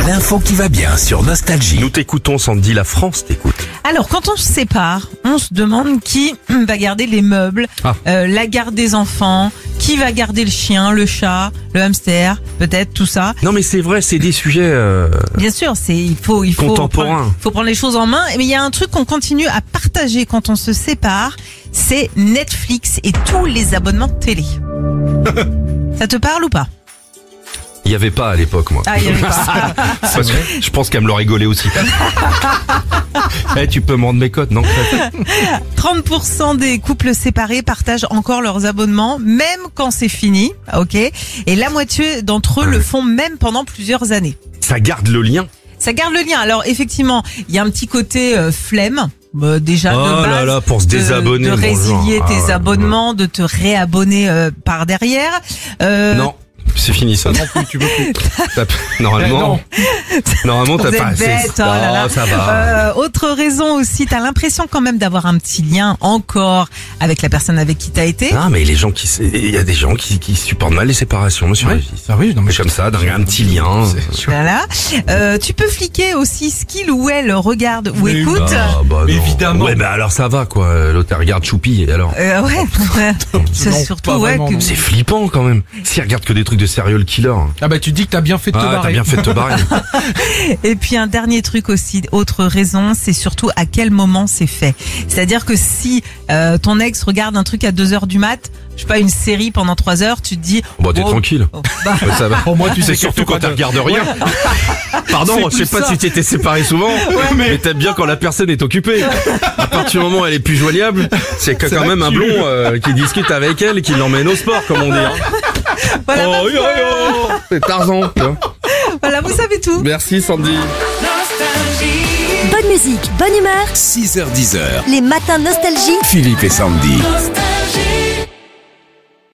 L'info qui va bien sur Nostalgie. Nous t'écoutons, Sandy, la France t'écoute. Alors, quand on se sépare, on se demande qui va garder les meubles, la garde des enfants, qui va garder le chien, le chat, le hamster, peut-être tout ça. Non mais c'est vrai, c'est des sujets Bien sûr, il faut contemporains. prendre les choses en main. Mais il y a un truc qu'on continue à partager quand on se sépare, c'est Netflix et tous les abonnements de télé. Ça te parle ou pas? Il y avait pas à l'époque, moi. Ah, il y avait pas. Parce que je pense qu'elle me l'a rigolé aussi. Tu peux me rendre mes codes, non? 30% des couples séparés partagent encore leurs abonnements, même quand c'est fini, ok? Et la moitié d'entre eux le font même pendant plusieurs années. Ça garde le lien. Ça garde le lien. Alors effectivement, il y a un petit côté flemme. Déjà de base, là là, pour se désabonner, de résilier bonjour. tes abonnements, de te réabonner par derrière. Non, c'est fini ça. Non plus, tu veux plus. Normalement, t'as Vous pas. êtes bête, oh là là. Ça va. Autre raison aussi, t'as l'impression quand même d'avoir un petit lien encore avec la personne avec qui t'as été. Ah, mais il y a des gens qui supportent mal les séparations, monsieur Oui, Régis. ça oui, non mais Comme ça, un petit lien. Voilà. Tu peux fliquer aussi ce qu'il ou elle regarde ou Mais écoute. Non. Évidemment. Ouais, mais alors ça va quoi. L'autre elle regarde Choupi et alors. Ouais. C'est Non, surtout pas ouais vraiment, que non. C'est flippant quand même. Si elle regarde que des trucs de serial killer. Ah bah tu dis que t'as bien fait de te Ah, t'as barrer. bien fait de te barrer. Et puis un dernier truc aussi, autre raison, c'est surtout à quel moment c'est fait. C'est-à-dire que si ton ex regarde un truc à 2h du mat, je sais pas, une série pendant 3 heures, tu te dis... Bon, t'es tranquille. Bah, Ouais, ça va. Au moins tu sais C'est surtout quand tu regardes rien. Pardon, C'est je sais plus pas ça. si tu étais séparé souvent, mais t'aimes bien quand la personne est occupée. À partir du moment où elle est plus joignable, c'est que quand vrai même que un tu- blond qui discute avec elle et qui l'emmène au sport, comme on dit. Hein. voilà, Oh, yo, yo, c'est Tarzan. Tu vois. voilà, vous savez tout. Merci Sandy. Bonne musique, bonne humeur. 6h-10h, Les matins nostalgie. Philippe et Sandy. Nostalgie.